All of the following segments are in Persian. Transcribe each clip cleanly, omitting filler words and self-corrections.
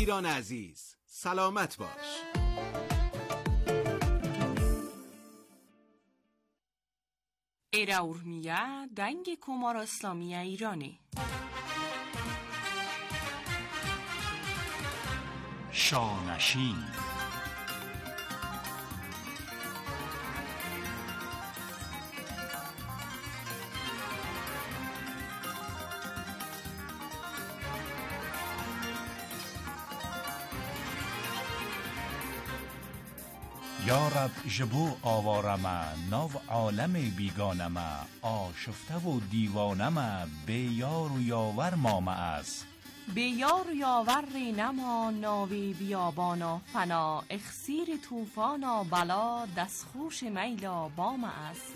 ایران عزیز، سلامت باش. ایرا ارمیه دنگ کمار اسلامی ایرانی شانشین. یارب جبو آوارم نو عالم بیگانم آشفته و دیوانم به یار و یاور مامه است. به یار و یاور نما ناوی بیابانا فنا اخسیر توفانا بلا دستخوش میلا بام است.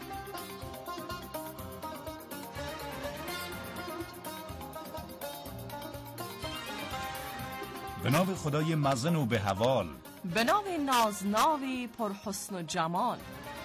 به نام خدای مزن و به حوال، به نام نازناوی پرحسن و جمال.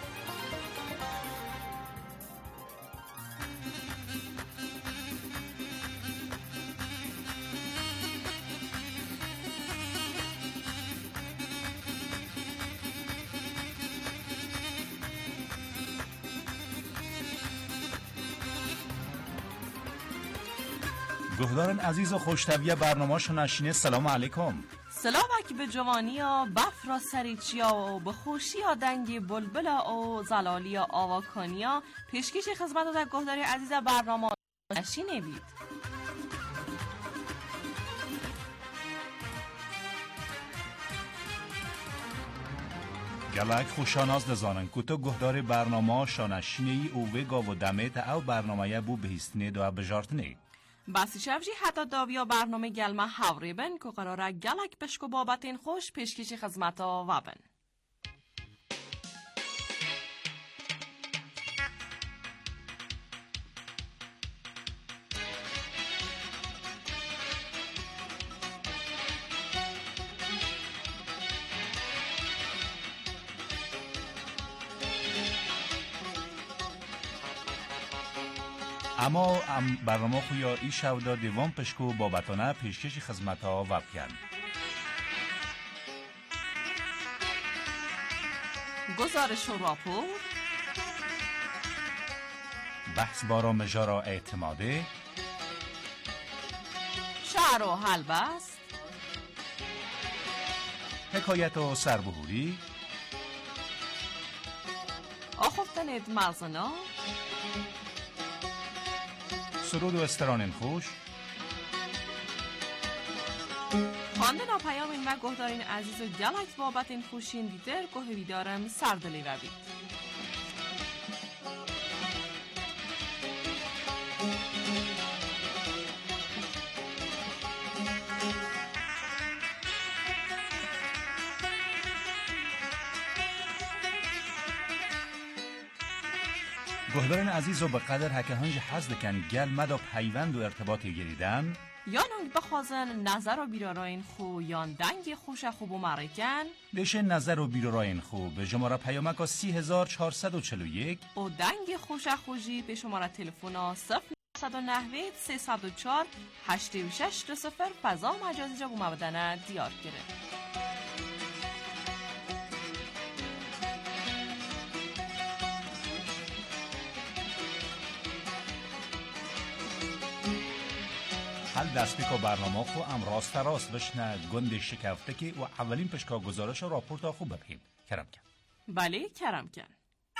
گهداران عزیز و خوشتویه برنامه شنشینه، سلام علیکم. سلامک به جوانیا بف را سریچیا و به خوشیا دنگ بلبلا و زلالیا آواکانیا پیشکش خدمت در گهداری عزیز برنامه نشینه بید. گلک خوشاناز دزانن که تو گهدار برنامه شانشینه ای او وگا و دمت او برنامه بو بهستنه دو بجارتنه. بسی شفجی حتی داویا برنامه گلمه حوری بن که قراره گلک بشکو بابت این خوش پیشکشی خدمت ها و بن. اما برنامه خویا ای شودا دیوان پشکو بابتانه پیشکش خدمت ها و بکن. گزارش و راپور، بحث بارا مجارا اعتماده، شعر و حلبست، حکایت و سربهوری، آخفتنت مرزنا، سرود و استران خوش، خواندن و پیام این و گهدارین عزیز و گلک بابت این خوشین دیدر گوه بیدارم سردلی و بید. گهدارین عزیز و به قدر حکه هنج حزد کن گل مدا پیوند و ارتباطی گریدن یا نونگ بخوازن نظر و بیراراین خو یان دنگ خوش خوب و مرکن دیشه نظر و بیراراین خو به شماره پیامک 3441 و دنگ خوش خوشی به شماره تلفن 0990 304 8620 فضا مجازی جا بوم بدنه دیار گره. حال دستی که برنامه خو ام راست راست بشنه گند شکفته که و اولین پشکا گزارش و راپورت خوب بپید. کرم کن. بله کرم کن.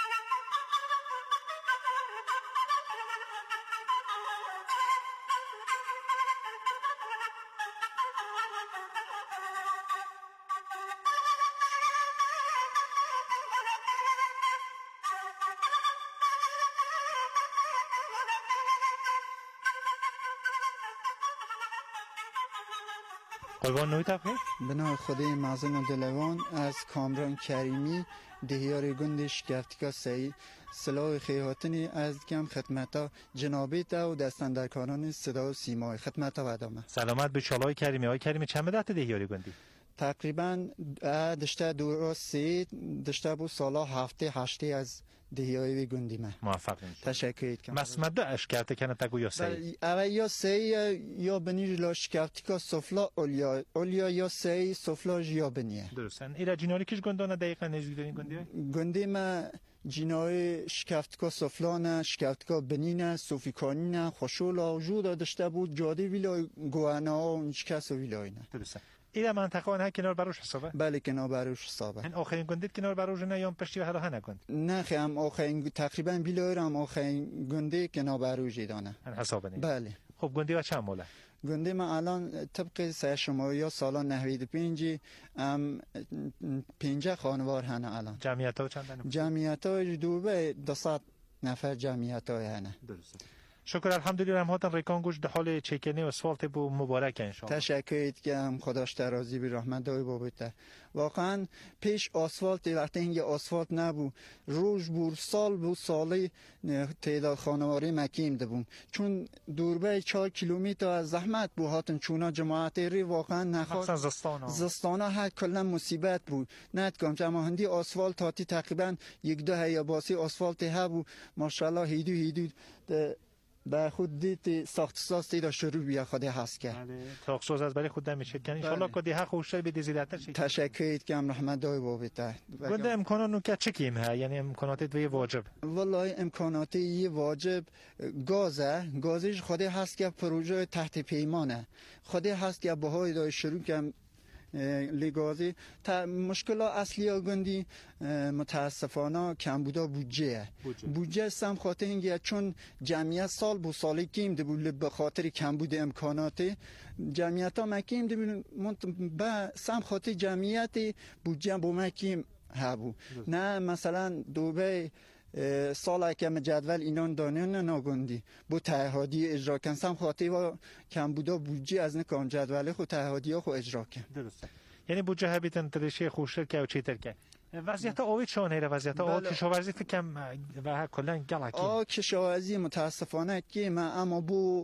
قربان نوی تفکر؟ بنا خدای معظم و دلوان از کامران کریمی دهیار گندش گفتگاه سعی سلاح خیهاتنی از کم خدمتا جنابیت و دستندرکاران صدا و سیمای خدمتا و ادامه. سلامت به شالای کریمی. های کریمی چند مدت دهیاری گندی؟ تقریبا دشته درست دشته بو سالا هفته هشته از دهیای گندی ما موفق میشه. تشکر کنم. مسمده اشکرت کنه تگو یا سی. اول یا سی یا بنیر لاشکرتیکا سفلا اولیا یا سی سفلا یا بنیه. درستن. ایرا جیناری کیش گندانه دقیقا نزدیک دارین گندیه؟ گندی ما جینای شکفتکا سفلانه، شکفتکا بنینه، صوفیکانینه، خوشولا وجود داشته بود جاده ویلای گوانا و نشکست ویلایینه. درسته. ایرا منطقه آنها کنار بروش حسابه؟ بله کنار بروش حسابه. این آخرین گندید کنار بروش نه یا پشتی و هر ها نگند؟ نه خیم آخرین تقریبا ویلای هم آخرین گنده کنار بروش دانه. حسابه نی؟ بله. خب گندی و چند موله؟ گنده ما الان طبق سه شماری ها سالان 95 5 خانوار هنه الان. جمعیت ها چند دنه؟ جمعیت ها دوبه 200 نفر جمعیت ها هنه. درسته. شکر الحمدلله همهاتن ریکان گوش در حال چکنی و اسفالت بو مبارک انشاءالله. تشکرید که خداش ترازی بی رحمت دای بابیته. واقعا پیش آسفالت وقتی اینگه آسفالت نبود روز بود سال بود سالی تعداد خانواری مکیم دبون چون دوربه 4 کیلومتر از زحمت بود هاتن چونا جماعت ری واقعا نخواست زستانا هر کلا مصیبت بود نتکم جمع هندی آسفالت هاتی تقریبا 1-2 هیاباسی آسفالت ها بود ماشاءالله هیدو به خود دید ساخت سازی دا شروع بیا خودی هست که تاقصوز از برای خود نمیشه که انشالله که دیها خوشتر بیدی زیدتر شد تشکرید که هم رحمت دای بابیته گنده امکانات نو که چه کیم ها یعنی امکانات دوی واجب والله امکاناتی واجب گازش خودی هست که پروژه تحت پیمانه خودی هست که بهای دای شروع که لگازی مشکل اصلی گندی متاسفانه کمبودا بودجه سم خاطر اینگه چون جمعیت سال بو سالی کیم ده بود به خاطر کمبود امکانات جمعیت ها مکیم ده بود سم خاطر جمعیت بودجه بو مکیم هبو نه مثلا دوبه سال که جدول اینان دانیان ناگندی بو تهادی اجرا کنسم خاطر و کم بودا بودجه از نکان جدول خود تهادی ها خود اجرا کن درسته یعنی بودجه ها بیتن ترشی خوشتر که و چیتر که وضعیت آوی چون هیره وضعیت آوی کشاورزی فکرم و کلن گلکی کشاورزی متاسفانه که ما اما بو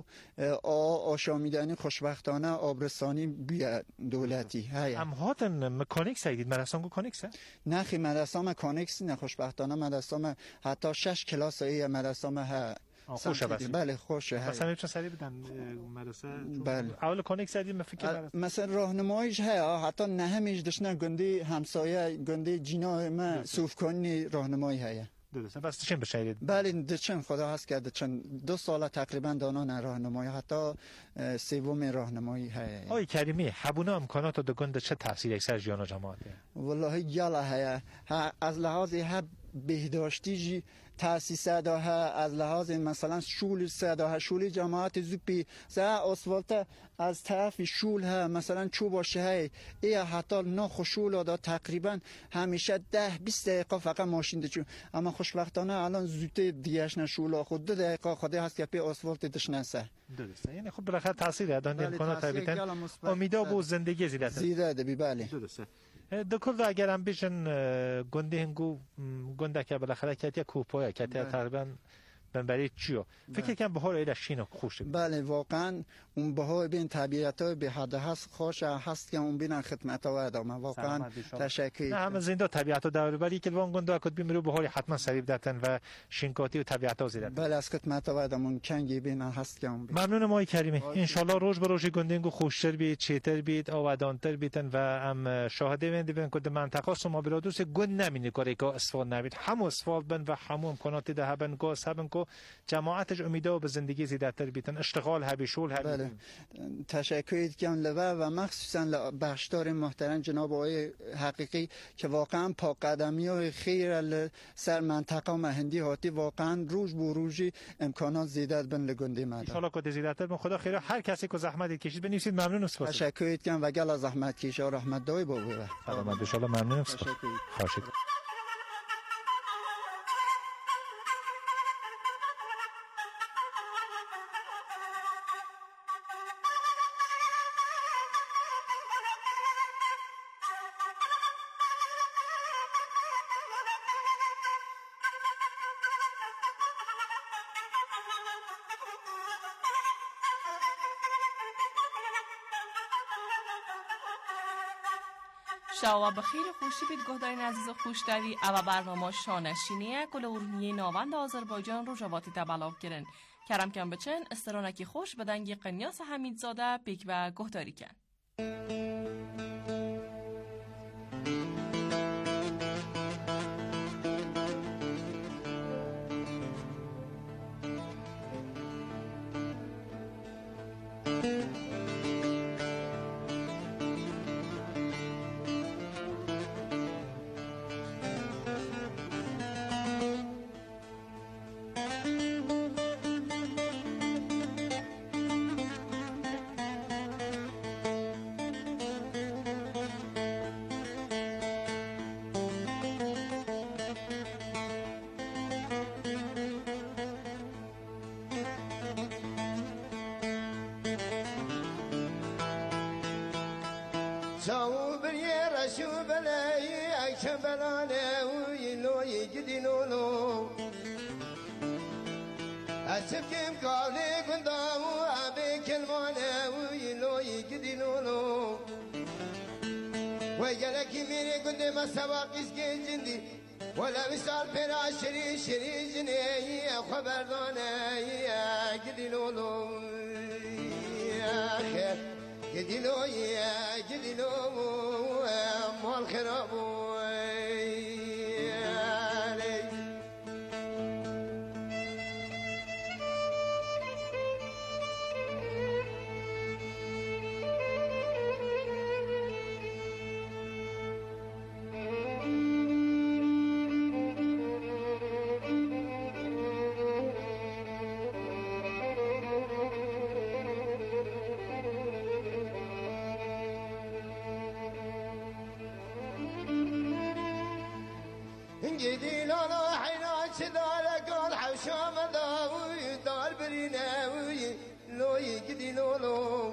آشامیدنی خوشبختانه آبرسانی بیا دولتی هیا ام هاتن مکانیکس هیدید مدرسان گو کانیکس نخی مدرسان مکانیکس نه خوشبختانه مدرسان حتی 6 کلاس ای مدرسان ها خوشه بله خوشه مثلا میتونن سری بدن مدرسه بله اول کانکس زدیم فکر مثلا راهنماییش ها حتی نه همیش دشنه گندی همسایه گندی جینا ما صوف کنی راهنمایی هیا درسته بس چن بشید بله دچن خدا هست که دچن 2 سال تقریبا دانان راهنمایی حتی سوم راهنمایی هیا آی کریمی حبونا امکانات د گند چه تاثیر اکثر جیانا جماعت والله یالا هیا از لحاظ بهداشتی تاسیس داها از لحاظ مثلا شول داها شول جماعت زوپی زا اسفالت از طرف شول ها مثلا چوباشه های ای حتی ناخوشول دا تقریبا همیشه 10-20 دقیقه فقط ماشین دچون اما خوشبختانه الان زوته دیگهش نشول خود 2 دقیقه خود هست که پی اسفالت دش نسه درسته یعنی خب بالاخره تاثیر دادن امکانات بیتن امیدا بو زندگی زیاده بی بله درسته دکل اگر هم بیشن گنده هنگو گنده که بالاخره کتیا کوپایا کتیا تقریبا برای چیو فکر کنم بهار ایل شینو خوش بله واقعا اون بهار بین طبیعتای به حد هست خوش هست که اون بین خدمت ها ادامه واقعا تشکر نه همه زنده طبیعت داره ولی که وان گنده اکد بیمرو بهار حتما سریب داتن و شینکاتی و طبیعت ها زیاد بله از خدمت ها ادامه کنگی بین هست که اون ممنون مای کریمی ان شاء الله روز به روز گندنگو خوشتر بید چیتر بید آوادانتر بیتن و ام شاهده وند بین کد منطقه سما برادوس گند نمینه کاری که اسفال نبید هم اسفال بن و هم امکانات ده هبن گاز هبن کو جماعتش امیدا به زندگی زیادتر بیتن اشتغال هبی شول هبی بله. تشکرید که لوا و مخصوصا بخشدار محترم جناب آقای حقیقی که واقعا پاک قدمی های خیر سر منطقه و مهندی هاتی واقعا روز به روزی امکانات زیادت بن لگنده مدام ان شاء الله که زیادتر بن خدا خیر هر کسی که زحمت کشید بنویسید ممنون است تشکرید که و گل زحمت کشه رحمت دای بابا سلامت ان شاء الله ممنون است خواهش شوا بخیر خوشی بید گهدارین عزیز و خوشتوی او برنامه شانشینیه کل ارنیه ناوند آذربایجان رو جواتی تبلاغ کرن کرم کم بچن استرانکی خوش بدنگی قنیاس حمیدزاده پیک و گهداری کن. شاو بري رشو بلاي اكبلانه ويلوي جدينولو اسكم قالي قنداو ابي كلمانه ويلوي جدينولو ويجلك ميري قند ما سبق اسكندي ولا مثال برا شري شري جني خبردانه يا جدينولو يا خير جديلو يا جديلو مال خرابو جدي لولا حينات دار قال حوشام داوي دار بريناوي لوي جدي لولو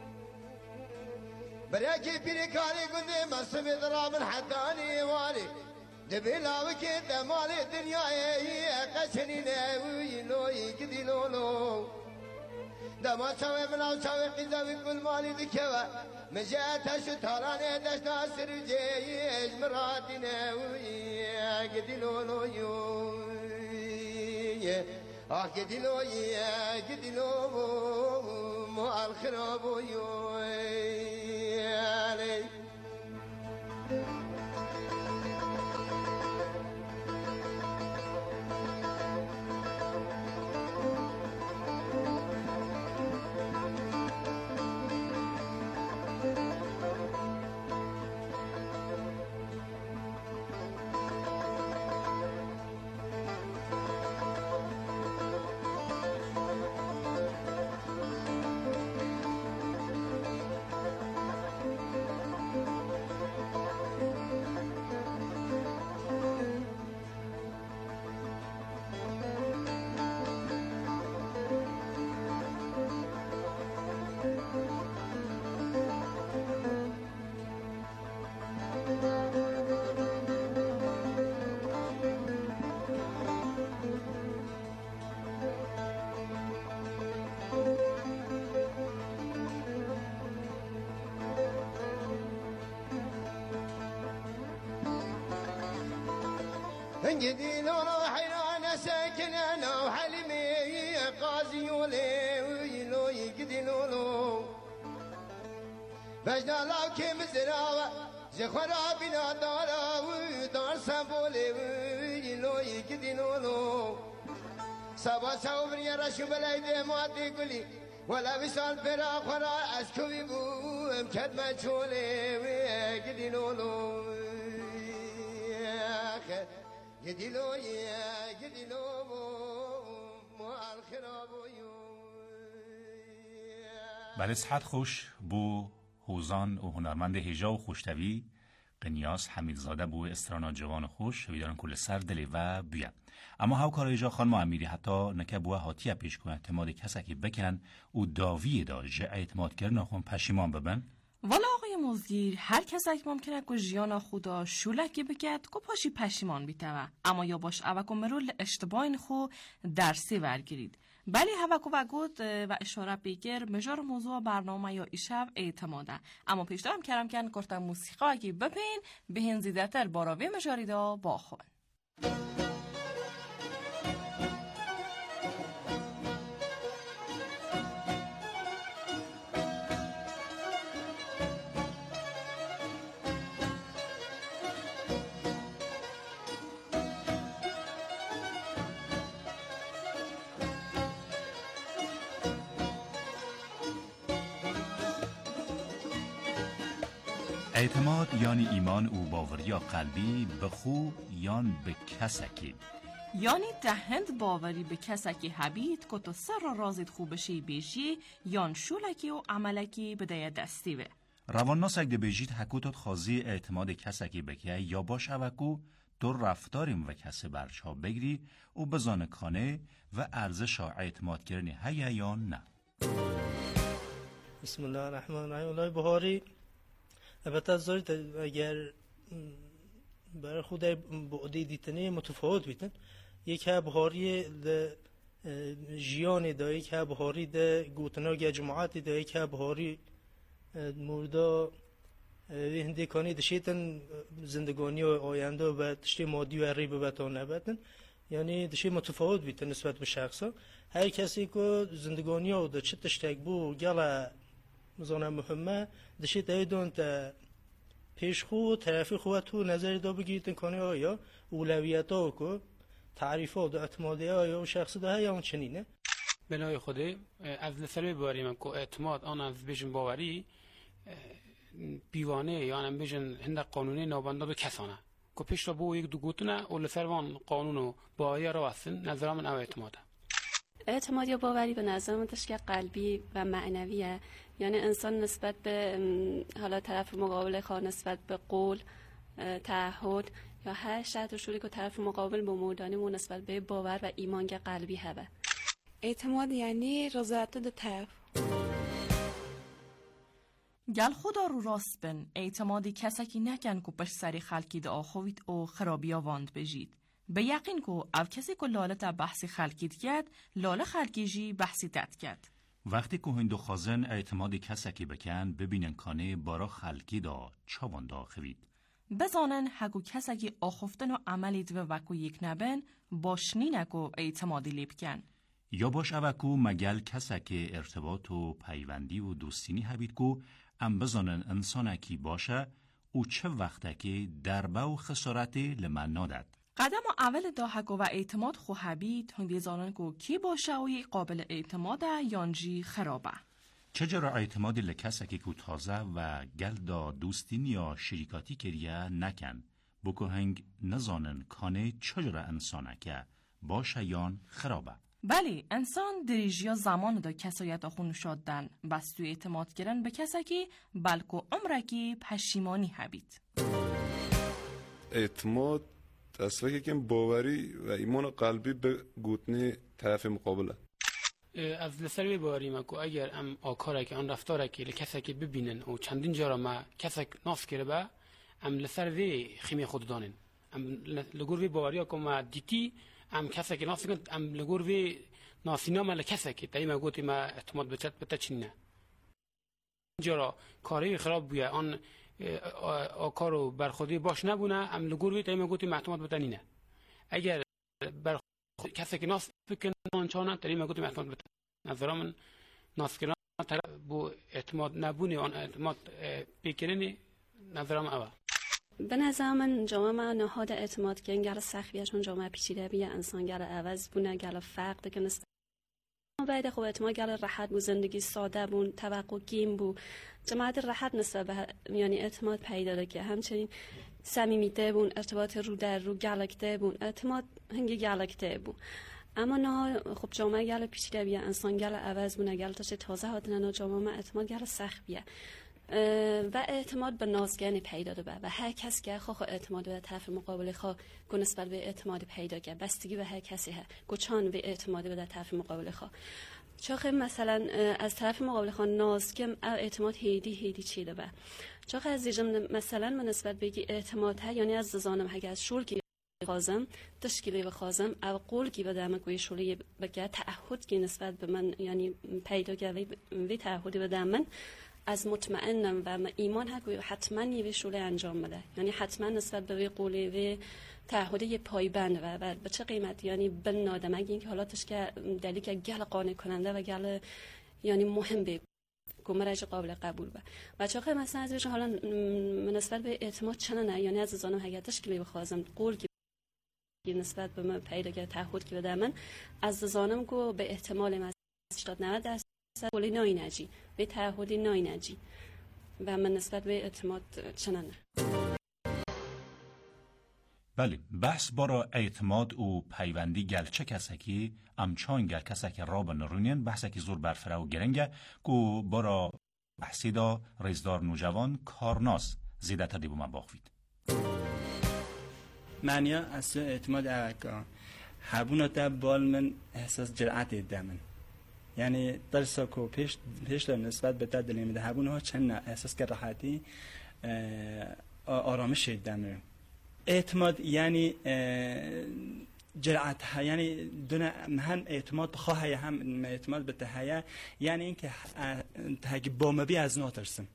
براكي بيركاري قندي مصب ضرام حداني والي دبيلاوي كده مالي دنيا قسني ناوي لوي جدي لولو دما سوي بلا سوي قزاوي كل مالي ذكوا مجات شتارانه دشت سرجي مرادنا ويا قدلو لو يا قدلو يا قدلو مو الخراب يا انجدي لولو حيران ساكن انا وحلمي قاضي ولو يقدي لولو بجنا لاكي مزراوة زخرا بنا دارا ودار سنبولي ولو يقدي لولو سبا سوبر يا رشو بلاي دي ماتي قولي ولا وصال برا خرا اسكوي بو امكد ما تشولي ويقدي لولو جديلو يا جديلو مال خرابو بله صحت خوش بو هوزان و هنرمند هجا و خوشتوی قنیاس حمیدزاده بو استرانا جوان خوش ویدارن کل سر دلی و بیا اما هاو کار هجا خانم امیری حتی نکه بو هاتیه پیش کنه اعتماد کسی که بکن و داوی دا جه اعتماد کردن خون پشیمان ببن والا آقای موزگیر هر کس اک ممکنه که جیانا خدا شولکی بکد که پاشی پشیمان بیتوه اما یا باش اوکو مرول اشتباین خو درسی ورگیرید بله هوکو و گود و اشاره بگیر مجار موضوع برنامه یا ایشب اعتماده. اما پیشترم کرم کن کرتا موسیقی اگه بپین بهین زیده تر باراوی مجاری دا باخون. اعتماد یعنی ایمان او باور یا قلبی به خو یان به کسکی یعنی دهند باوری به کسکی حبید که تو سر را رازید خوبشی بیشی یان شولکی و عملکی بده دستی به روانناس اگه بیجید حکوتت خازی اعتماد کسکی بکیه یا باش اوکو تو رفتاریم و کسی برچا بگیری و بزانه کانه و ارزش اعتماد کردنی هیا یا نه. بسم الله الرحمن الرحیم. الله بهاری البته از اگر برای خود بعدی دیتنه متفاوت بیتن یک بهاری ده جیان ده یک بهاری ده گوتناگ جماعت ده یک بهاری موردا هندی کانی دشیتن زندگانی و آینده و تشتی مادی و ریب بتان نبتن یعنی دشی متفاوت بیتن نسبت به شخصا هر کسی که زندگانی و ده چه تشتک بو گله مزانه مهمه دشی دایدون تا پیش خو طرفی خو تو نظر دا بگیرید کنه آیا اولویت ها کو تعریف ها و اعتمادی آیا و شخص ده یا اون چنینه بنای خوده از لسر بباریم که اعتماد آن از بیشن باوری بیوانه یا هم بیشن هنده قانونی نابنده به کسانه که پیش را بو یک دو گوتنه و لسر وان قانون و باوری را وستن نظر من او اعتماده. اعتماد یا باوری به نظر من تشکیل قلبی و معنویه، یعنی انسان نسبت به حالا طرف مقابل خواه نسبت به قول، تعهد یا هر شرط و شروعی که طرف مقابل با مردانیمون نسبت به باور و ایمان که قلبی هبه. اعتماد یعنی رضایت دو طرف. گل خدا رو راست بن اعتمادی کسکی نکن که پشت سری خلکی دا آخوید او خرابی آواند بجید. به یقین که او کسی که لاله تا بحثی خلکید کرد لاله خلکی جی بحثی تد کرد. وقتی که هندو خازن اعتمادی کسکی بکن ببینن کانه بارا خلکی دا چاوان دا خوید. بزانن هگو کسکی آخفتن و عملید و وکو یک نبن باشنی نکو اعتمادی لیب کن. یا باش اوکو مگل کسکی ارتباط و پیوندی و دوستینی هبید کو ام بزانن انسانکی باشه او چه وقتکی دربه و خسارتی لمن نادد. قدم اول دا هگو و اعتماد خو هبید هنگی زانن کو کی باشه و قابل اعتماده یانجی خرابه. چجرا اعتمادی لکسکی کو تازه و گل دا دوستینی یا شریکاتی کریه نکن بکو هنگ نزانن کانه چجرا انسانکه باشه یان خرابه. بله انسان دریجیا زمان دا کسایت آخون شادن بس توی اعتماد کردن به کسکی بلکو عمرکی پشیمانی هبید. اعتماد تصویه که باوری و ایمان قلبی به گوتنی طرف مقابله. از لسر باوریم که اگر ام آکاره که آن رفتاره که لکسه که ببینن و چندین جارا ما کسک ناس کرده با ام لسر وی خیمی خود دانن ام لگور وی باوری که ما دیتی ام کسک ناس کن ام لگور وی ناسینا ما لکسه که تایما گوتی ما اعتماد بچت چنینه جارا کاری خراب بویا آن آکارو برخودی باش نبونه ام لگور وی تایما گوتی ما اعتماد بتنینه اگر بر کسی که ناس بکن آنچانه تایما گوتی ما اعتماد بتنینه نظر من ناس کردن طرف با اعتماد نبونی آن اعتماد بکرنی نظرم اوه. به نظر من جامعه نهاد اعتماد که انگار سخت چون جامعه پیچیده بیه انسان گره عوض بونه گره فرق دکن است. بعد خوب اعتماد گره راحت بود زندگی ساده بود توقع گیم بود جماعت راحت نسبت به یعنی اعتماد پیدا داره که همچنین صمیمیت بود ارتباط رو در رو گلکته بود اعتماد هنگی گلکته بود. اما نه خب جامعه گل پیچیده بیه انسان گل عوض بونه گل تاشه تازه هاتنه نه جامعه اعتماد گل سخت بیه و اعتماد به نازگنی پیدا داره و هر کس که خو اعتماد به طرف مقابل خو که نسبت به اعتماد پیدا کرد بستگی به هر کسی ها گوچان به اعتماد به طرف مقابل خو چون مثلا از طرف مقابل خو نازگم اعتماد هیدی چی داره چون از دیجم مثلا من نسبت بگی اعتماد ها یعنی از زانم هگه از شول خازم تشکیلی و خازم او قول کی بدم کوی شولی بگه تعهد کی نسبت به من یعنی پیدا کردی وی تعهدی بدم من از مطمئنم و ایمان هک حتما یه شوله انجام بده یعنی حتما نسبت به وی قولی و تعهدی پایبند و به چه قیمت یعنی بنادم اگه اینکه حالاتش که دلیل که گل قانع کننده و گل یعنی مهم به گمرج قابل قبول و چه مثلا ازش حالا نسبت به اعتماد چنانه یعنی از زانم حقیقتش که بخوازم قول کی نسبت به من پیدا کرد تعهد کی بده من از زانم کو به احتمال 80-90% قولی ناینجی به تعهدی ناینجی و من نسبت به اعتماد چنانه. بله بحث بارا اعتماد و پیوندی گلچه کسکی امچان گل کسکی راب نرونین بحثکی زور برفره و گرنگه که بارا بحثی دا رزدار نوجوان کارناس زیده تا دیبو من باخوید معنی اصلا اعتماد اوکا حبونا تا بال من احساس جرعت دمن یعنی درسا کو پیش نسبت به تدلی میده حبونا ها چند احساس که راحتی آرامش دمن اعتماد یعنی جرأت یعنی دون هم اعتماد بخواهی هم اعتماد به تهیه یعنی اینکه تاگی با مبی از ناترسم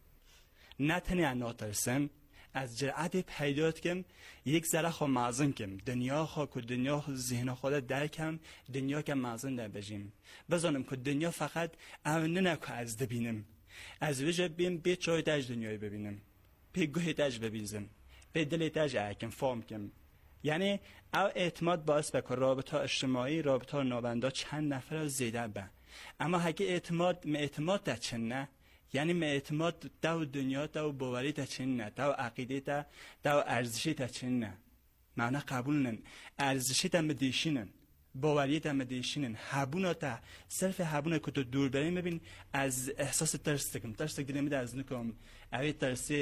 نه تنی از ناترسم از جرأت پیدات کم یک ذره خو معزن کم دنیا خو که دنیا ذهن خود درکم دنیا که معزن در بجیم بزنم که دنیا فقط اون نه که از دبینم از وجه بیم به چای تاج دنیای ببینم به گوه تاج ببیزم به دل تاج اکم فهم کم یعنی او اعتماد باعث بکن رابطه اجتماعی رابطه نابندا چند نفر زیده به اما اگه اعتماد تا چند نه یعنی اعتماد تا دنیا تا باوری تا چند نه تا عقیده تا ارزشی تا چند نه معنی قبول نن ارزشی تا مدیشینن باوری تا مدیشینن حبونا تا صرف حبونا که تو دور بریم ببین از احساس ترس دیگه میده از نکم اوی ترسی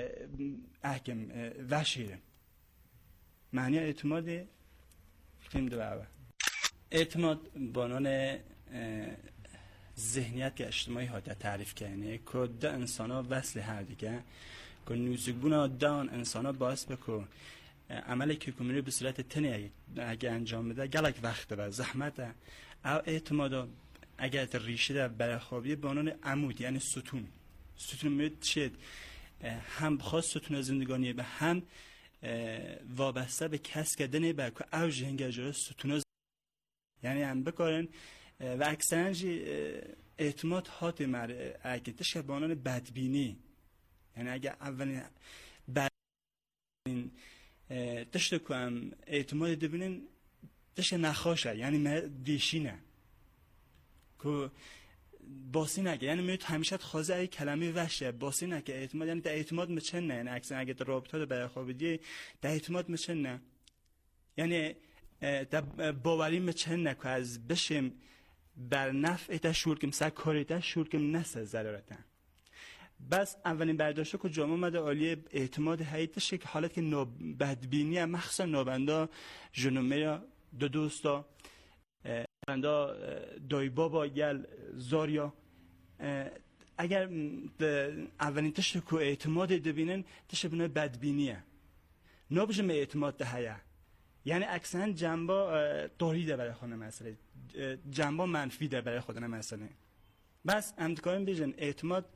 احکم وشیرم معنی اعتماد فیلم دو بابا اعتماد بانان ذهنیت که اجتماعی ها تعریف کنه که ده انسان ها وصل هر دیگه که نوزگبونا دان انسان ها باعث بکن عملی که کمیری به صورت تنی اگه انجام بده گلک وقت و زحمت او اعتماد اگر ریشه در برخوابی بانان عمود یعنی ستون میاد شد هم خاص ستون زندگانی به هم وابسته به کس کردن به که اوج هنگاجاره ستون یعنی هم بکارن و اکثرا اعتماد هات اگه تشکر بانان بدبینی یعنی اگه اولین بدبینی تشکر کنم اعتماد دبینین تشکر نخواشه یعنی دیشینه که باسی نگه یعنی میاد همیشه خوازه ای کلمه وشه باسی نگه اعتماد یعنی در اعتماد مچن نه یعنی اکثر اگه در رابطه رو برای خوابیدی در اعتماد مچن نه یعنی در باوری مچن نه که از بشیم بر نفع تا شور کم سر کاری تا شور کم نسه ضرورتا بس اولین برداشته که جامعه مده عالی اعتماد حیاتش که حالت که بدبینی هم مخصوصا نابنده جنومه یا دو دوستا نابنده دای بابا گل زاریا اگر اولین تشه که اعتماد دبینن تشه بنای بدبینیه نباشه اعتماد ده یعنی اکثرا جنبا طوری ده برای خانه مسئله جنبا منفی ده برای خودنه مسئله بس امتکاریم بیجن اعتماد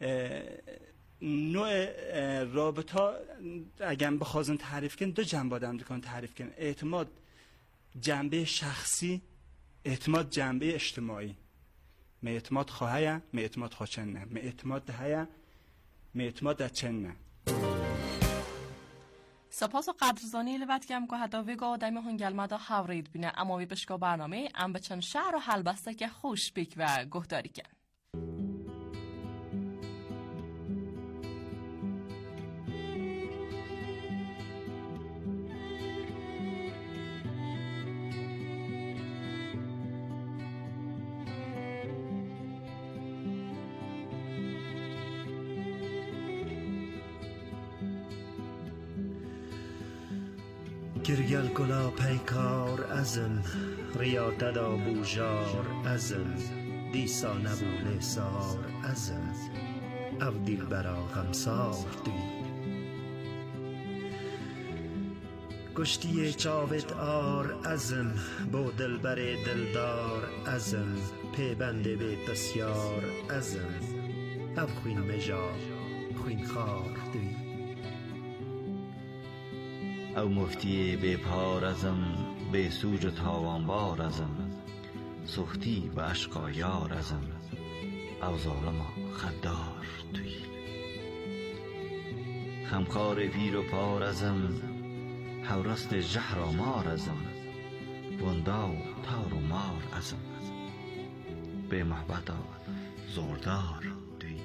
نوع رابطه اگر بخوازن تعریف کن دو جنبا ده امتکارن تعریف کن اعتماد جنبه شخصی اعتماد جنبه اجتماعی می اعتماد خواهی می اعتماد خواهچنه می اعتماد دهی می اعتماد ده چنه سپاس و قدرزانی لبت کم که حتی ویگا آدمی هنگل مدا حورید بینه اما وی بشکا برنامه ام بچن شهر و حل بسته که خوش بیک و گهداری کن گرگل گلا پیکار ازم ریا ددا بوجار ازم دیسا نبوله سار ازم او دیل برا غمسار دی کشتی چاوت آر ازم با دلبر دلدار ازم پیبند به بسیار ازم اب خوین مجا خوین خار دوی او مفتی به پار ازم به سوج تاوانبار ازم سختی و عشقا یار ازم او ظالما خدار توی خمخار پیر و پار ازم حورست جهر و مار ازم وندا و تار و مار ازم به محبتا زوردار دوی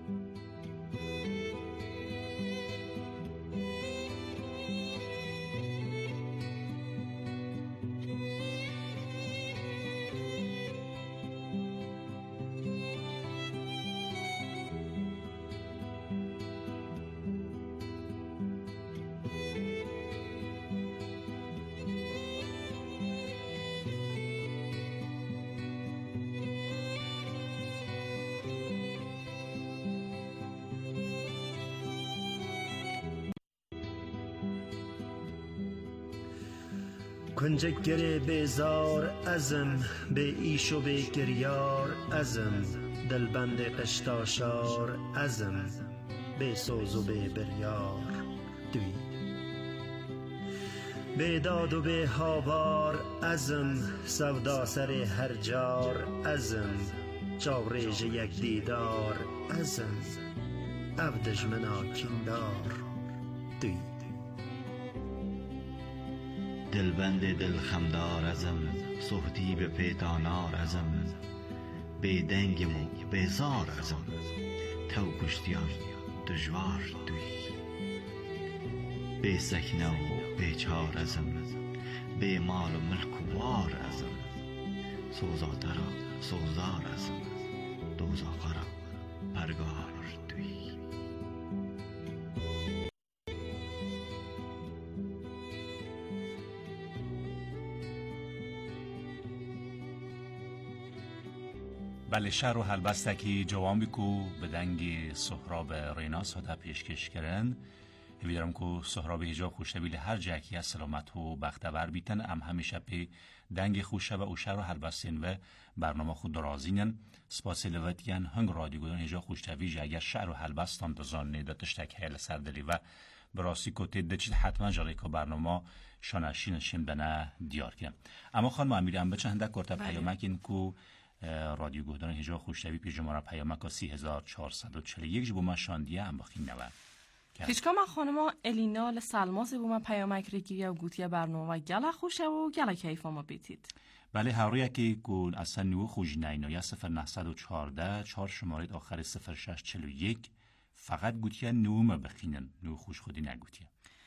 کنجک گره بیزار ازم به ایش و به گریار ازم دلبند قشتاشار ازم به سوز و به بریار دوی به داد و به هاوار ازم سودا سر هر جار ازم چاوریج یک دیدار ازم او دجمنا کندار دوی دلبند دل خمدار ازم صحتی به پیتانار ازم به دنگم و بیزار ازم تو کشتیان دجوار دوی به سکنه و بیچار ازم به مال و ملک و وار ازم سوزاترا سوزار ازم دوزاخرا پرگار دوی بله شهر و هلبستکی جوان بیکو به دنگ سهراب ریناس ها تا پیشکش کرن بیدارم که سهراب هجا خوشتبیل هر جاکی از سلامت و بختبر بیتن ام همیشه پی دنگ خوشه و او شهر و هلبستین و برنامه خود درازینن سپاس لوتین هنگ رادیو گودن هجا خوشتبی جا اگر شهر و هلبستان دزانه دا تشتک هیل سردلی و براستی کتی دچید حتما جالی که برنامه شانشین بنا دیار کنم اما خانم امیری هم بچه هنده کرتا پیامکین که رادیو گودان هجا خوشتوی پیجماره پیامک 3441 جبو ما شاندیه هم باخین نوه پیشکا ما خانما الینا لسلماس بو ما پیامک رگیری و گوتیه برنامه و گله خوشه و گله کیفا ما بیتید بله هر که گل اصلا نو خوش نینایه 0914 4 شماره آخر 0641 فقط گوتیه نو ما بخینن نو خوش خودی نگوتیه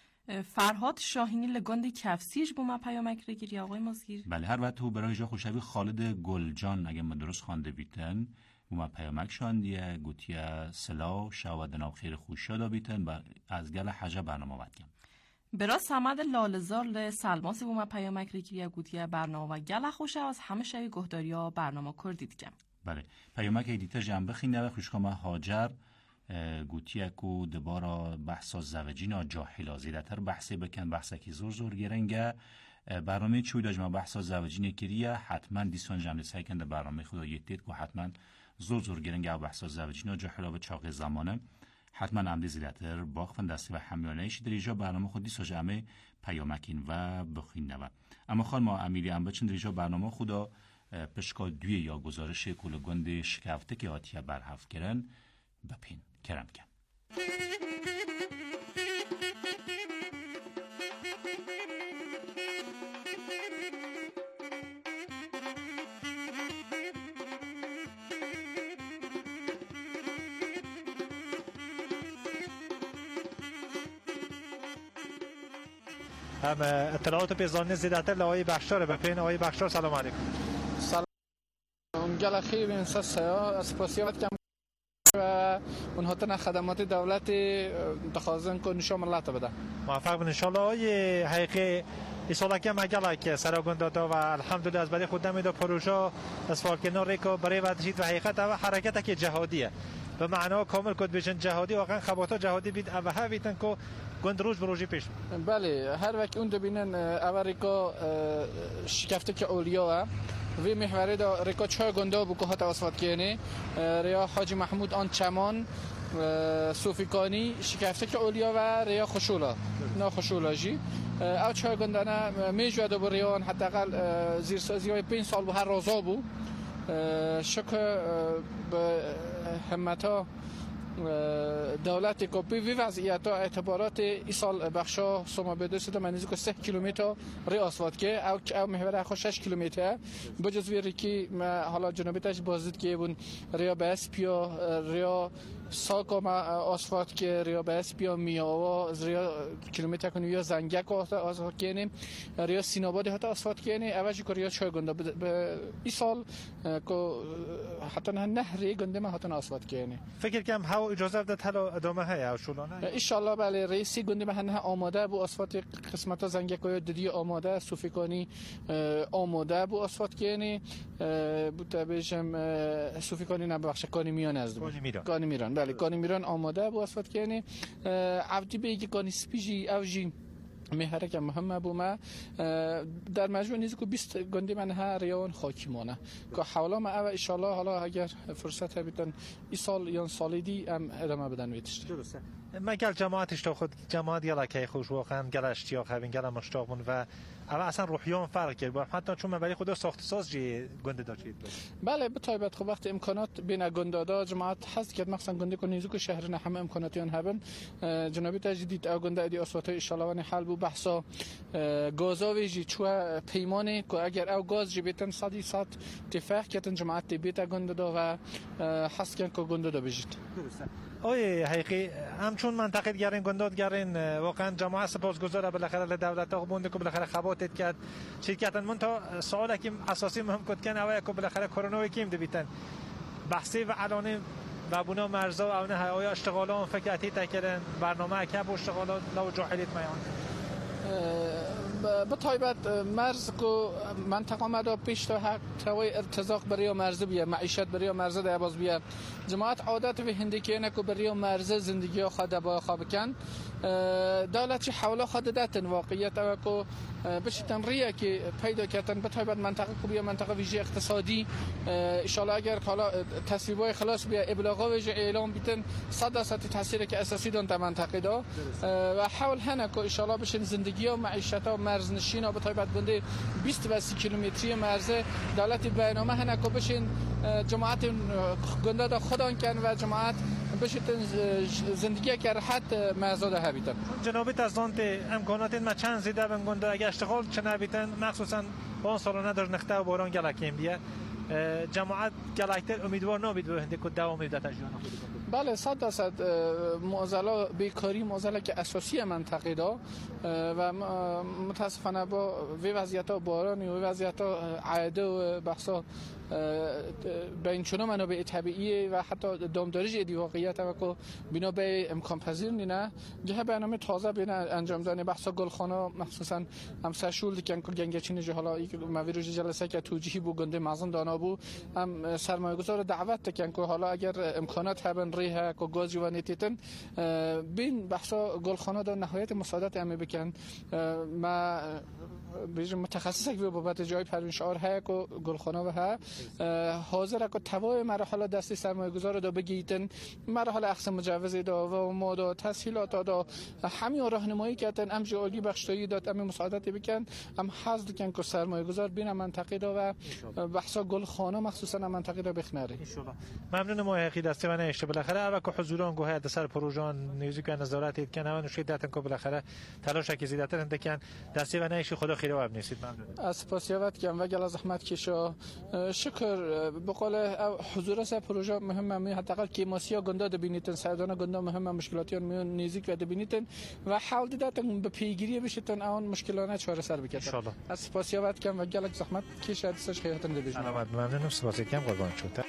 فرهاد شاهینی لگند کفسیش بو ما پیامک رگیری آقای مازگیر بله هر وقت تو برای جا خوشوی خالد گلجان اگه ما درست خوانده بیتن بو ما پیامک شاندیه گوتیه سلا شاودنا خیر خوشا دا بیتن و از گل حجه برنامه وقتیم برا سمد لالزار لسلماس بو ما پیامک رگیری گوتیه برنامه و گل خوشه از همه شوی گهداریا برنامه کردید کم بله پیامک ایدیتر جنبه خینده و خوشکامه هاجر گوتیه کو دبارا بحثا زوجینا جاهلا زیدتر بحثی بکن بحثا کی زور گرنگه برنامه چوی داجما بحثا زوجین کریه حتما دیسان جمله سعی کنده برنامه خدا یتید کو حتما زور گرنگه بحثا زوجینا جاهلا و چاق زمانه حتما عمدی زیدتر باخفن دستی و همیانهش دریجا برنامه خود دیسا جمعه پیامکین و بخین نوه اما خان ما امیری هم بچن دریجا برنامه خدا پشکال دوی یا گزارش کل گنده شکفته که آتیه برحف کرن بپین کرم کن هم اطلاعات پیزانه زیدتر لآقای بخشار بپین آقای بخشار سلام علیکم سلام گل خیر انسان سیا سپاسیات کم و اونها تن خدمات دولتی تخازن کن نشان ملت بده موفق بن ان شاء الله آقای حقیقی ایسالا که مگلا که سراغون دادا و الحمدلله از برای خود نمیده پروژه از فالکنار ریکو برای ودشید و حقیقت و حرکت که جهادیه به معنا کامل کد بشن جهادی واقعا خباتا جهادی بید اوها بیتن که گند روز بروجی پیش. بله هر وقت اون ببینن اوریکا شکفته که اولیا وی محوره دا ریکا چه گنده بو که هات اصفاد کنه ریا حاجی محمود آن چمان صوفیکانی شکفته که اولیا و ریا خشولا نا خشولا جی او چه گنده نه میجوده بو ریان حداقل زیرسازی های 5 سال بو هر رازا بو شکر به همتا دولت کپی وی وضعیت ها اعتبارات ای سال بخشا سوما بده سده منیزی که 3 کیلومتر ری آسفاد که او محور اخو 6 کیلومتر بجز وی ریکی حالا جنوبی تاش بازدید که بون ریا بس پیا ریا ساکا ما آسفاد که ریا بس پیا میاوا ریا کیلومتر کنیم یا زنگک آسفاد کنیم ریا سینابادی حتی آسفاد کنیم اوجی که ریا چای گنده به ای سال که حتی نهری گنده ما حتی آسفاد کنیم فکر کنم هوا اجازه بده حالا ادامه های شولانه ان شاء الله بله رئیسی گنده ما هنها آماده بو آسفاد قسمت زنگک های ددی آماده صوفیکانی آماده بو آسفاد کنیم بو تبیشم صوفیکانی نبخش کانی میان از کانی میران بله کانی میران آماده بو آسفاد کنیم عبدی بیگی کانی سپیجی اوجی محرک مهمه بو ما در مجموع نیزی که 20 گنده من ها ریان خاکیمانه که حوالا ما او انشالله حالا اگر فرصت بیتن ای سال یا سالی دی هم ادامه بدن ویتشت درسته ما گل جماعتش تا خود جماعت گل که خوش واقعا گل اشتیاق هبین گل مشتاقون و اما اصلا روحیان فرق کرد حتی چون من برای خدا ساخت ساز جی گنده داشتید بله به طیبت خب وقت امکانات بین گنده دا جماعت حس کرد مثلا گنده کو نیزو که شهر نه همه امکاناتیان هبن جنابی تجدید او گنده ادی اسوات ان شاء الله حل بو بحثا گازا ویجی چوا پیمانه که اگر او گاز جی بیتن صدی سات اتفاق کردن جماعت بیت گنده دا و حس کن که گنده دا بجید درسته آیه حقیقی همچون منطقه گرین گندات گرین واقعا جماعت سپاسگزار بالاخره له دولت ها بونده که بالاخره خباتت کرد شرکت من تا سوال که اساسی مهم کد کن اوه که بالاخره کرونا کیم دویتن بحثی و علانه و بنا مرزا او نه های اشتغالان فکرتی تکرن برنامه که با اشتغالات لو جاهلیت میان به طیبت مرز کو منطقه ما دا پیش تا حق توی ارتزاق برای مرز بیا معیشت برای مرز دا باز بیا جماعت عادت و هندکی نه کو برای مرز زندگی خود با خواب کن دولت چه حوالا خود داتن واقعیت و کو بشتن ریه که پیدا کردن به طیبت منطقه کو بیا منطقه ویژه اقتصادی ان شاء الله اگر حالا تصویبای خلاص بیا ابلاغا ویژه اعلام بیتن 100% تاثیر که اساسی دون تا منطقه دا و حول هنه کو ان شاء الله بشن زندگی و معیشت و مرزنشین و به طیبت گنده 20 و 30 کیلومتری مرز دولت برنامه هنه کو بشن جماعت گنده دا خودان کن و جماعت بشن زندگی که راحت مرزاده هبیتن جنابی تزدانت امکانات ما چند زیده بن گنده اگه اشتغال چه نبیتن مخصوصا با سالانه در نخته و باران گلکیم بیه جماعت گلکتر امیدوار نبید به هنده که دوام بیده تجربه بله 100% معضله بیکاری معضله که اساسی منطقه دا و متاسفانه با وضعیت بارانی و وضعیت عایده و بحثا بین چنو منابع طبیعی و حتی دامداریج ادی واقعیت و که بنا به امکان پذیر نه جه برنامه تازه بین انجام دادن بحثا گلخانه مخصوصا هم سشول دیگه که گنگچین جهالا یک مویروج جلسه که توجیهی بو گنده مازن دانا بو هم سرمایه‌گذار دعوت تکن که حالا اگر امکانات هبن ریه که گاز و نیتیتن بین بحثا گلخانه دا نهایت مساعدت امی بکن ما بیش متخصص که بابت جای پروین شعار های که گلخانه و ها حاضر که توای مراحل دستی سرمایه‌گذار دا بگیتن مراحل اخذ مجوز دا و مادا تسهیلات دا همین راهنمایی کردن ام جوگی بخشایی داد ام مساعدت بکن ام حاضر کن که سرمایه‌گذار بین منطقه دا و بحثا گلخانه مخصوصا منطقه دا بخنره ان شاء الله ممنون موافقی دستی و نشه بالاخره اول که حضوران گوه در سر پروژه نیوزی که نظارت کن و نشید داتن که بالاخره تلاش کی زیادتر اندکن دستی و نشه خدا خیر و ابنیسید ممنون از سپاسیات کم و گل زحمت کشا شکر بقول حضور سر پروژه مهمه می حداقل کیماسیا گنده ببینیدن سردان گنده مهمه مشکلاتیان میون نزدیک و ببینیدن و حال دادن به پیگیری بشتن اون مشکلانه چاره سر بکردن ان شاء الله از سپاسیات کم و گل زحمت کشا دستش خیرتن دبیج ممنونم سپاسی کم قربان شد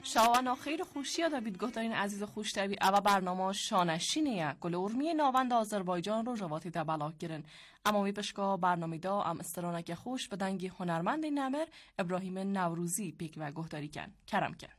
شاوانا خیر خوشی دا بیدگوهدارین عزیز خوشتوی او برنامه شانشینه گل ارمی ناوند آذربایجان رو جواتی دا بلاک گرن. اما می پشکا برنامه دا ام استرانک خوش به دنگی هنرمند نمر ابراهیم نوروزی پیک و گوهداری کن. کرم کن.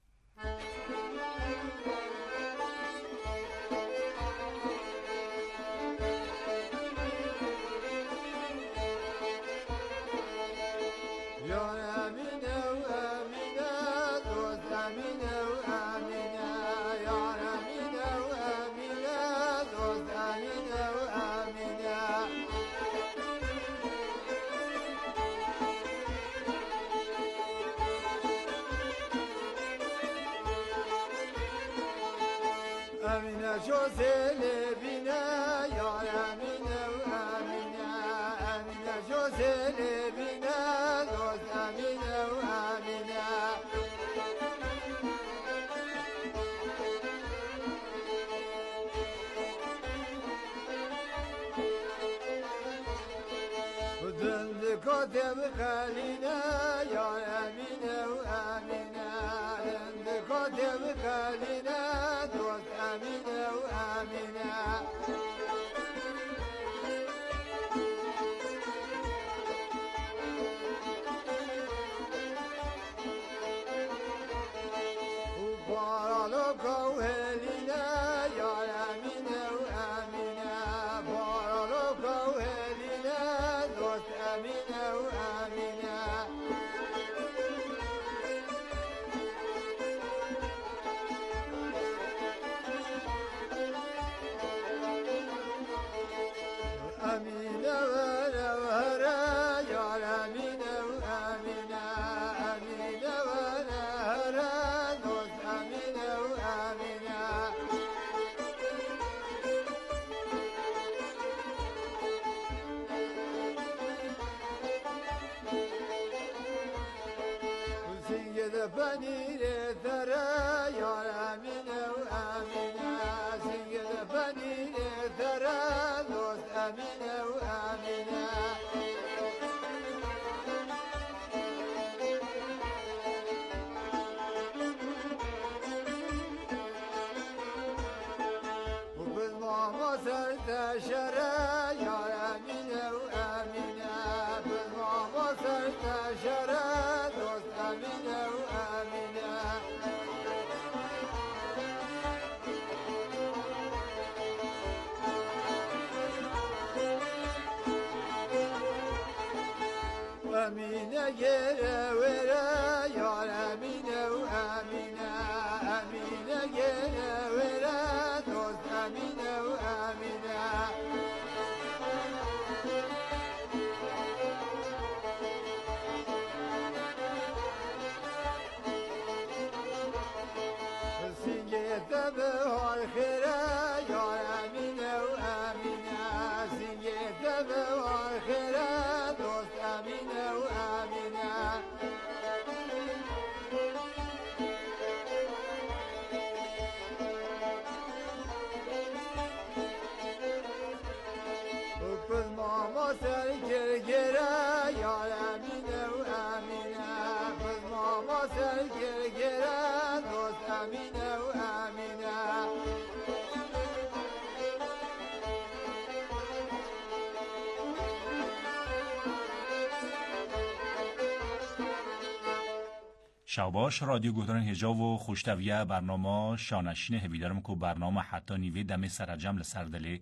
شاباش رادیو گوهدارن هجاب و خوشتویه برنامه شانشین هویدارم که برنامه حتی نیوه دم سرجم لسردله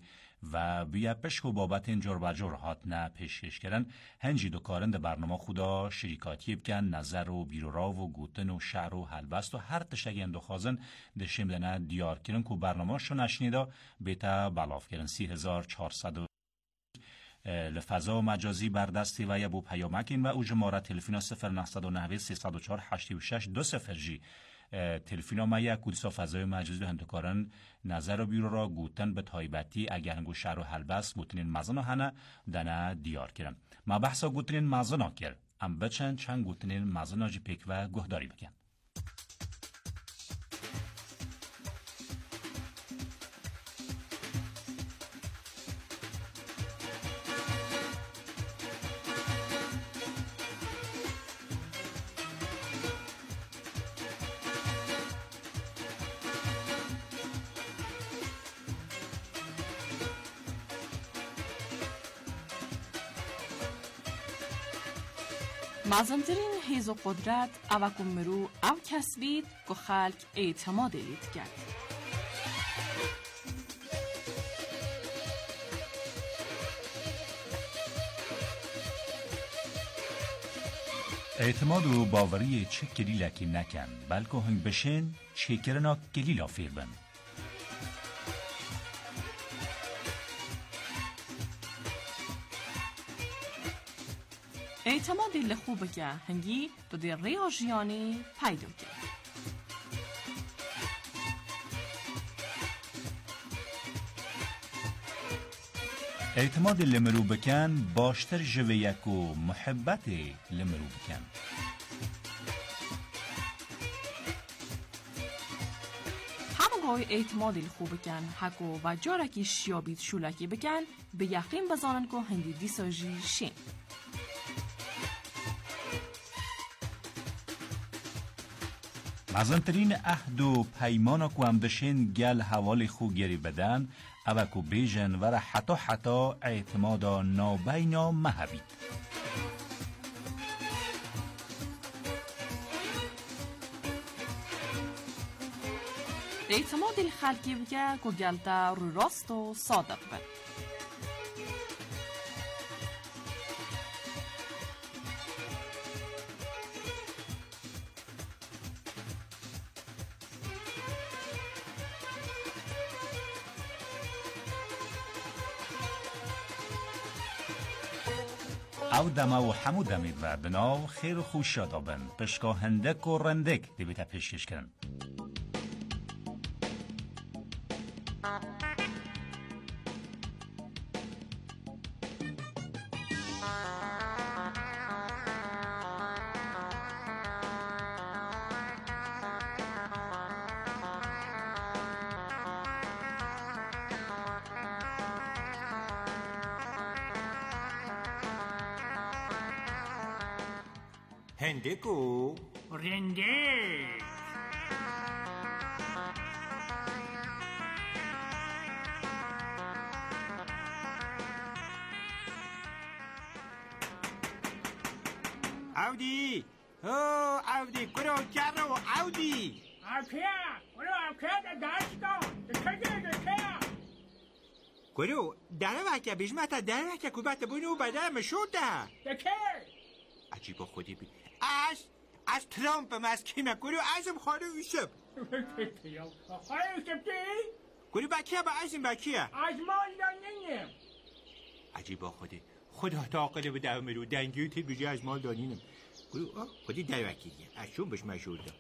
و بیا پشک و بابت اینجور بجور هات نه پیشکش کرن هنجی دو کارن ده برنامه خدا شریکاتی بکن نظر و بیرورا و گوتن و شعر و حلبست و هر تشکی اندو خازن ده شمدنه دیار کرن که برنامه شنشنیده بیتا بلاف کرن 3400 لفضا مجازی بر دستی و یا بو پیامکین و او جماره تلفینا 0990 304 86 20 جی تلفینا ما یک کودسا فضای مجازی به هندکارن نظر و بیرو را گوتن به تایبتی اگر هنگو شهر و حلبس گوتنین مزانا هنه دنه دیار کرن ما بحثا گوتنین مزانا کر ام بچن چند گوتنین مزانا جی پیک و گهداری بکن مازندرین هیز و قدرت او مرو او کسبید که خلق اعتماد لید کرد. اعتماد و باوری چه گلیل که نکن بلکه هنگ بشن چه کرنا گلیل آفیر بن. اعتماد لخوبه که هنگی تو در ریاضیانی پیدا کرد. اعتماد لمرو بکن باشتر جویک و محبت لمرو بکن. همگاه اعتماد لخوب بکن حکو و جارکی شیابید شولکی بکن به یقین بزانن که هنگی دیساجی شین. مزنترین عهد و پیمانا که هم بشین گل حوال خو گری بدن او که بیجن و حتی اعتمادا نابینا محبید. اعتماد الخلقی بگه که گلتا رو راست و صادق بد. او دمه و همو دمید و بناو خیر و خوش شادابن پشکا هندک و رندک دی بیتا پیشکش کرن. هندکو رندک عودی عودی کرو کرو عودی کرو داره وکه بیشمتا داره وکه کوبت بونو بدر مشوده عجیبا خودی بی از ترامپ از کیمه کرو ازم خواهده ویشب کرو بکیه با ازم بکیه از مال دانینم عجیبا خدا تا عقله به دهمه رو دنگیو تی بجای از مال دانینم کرو خودی در وکیلیه از چون بش مشهور دا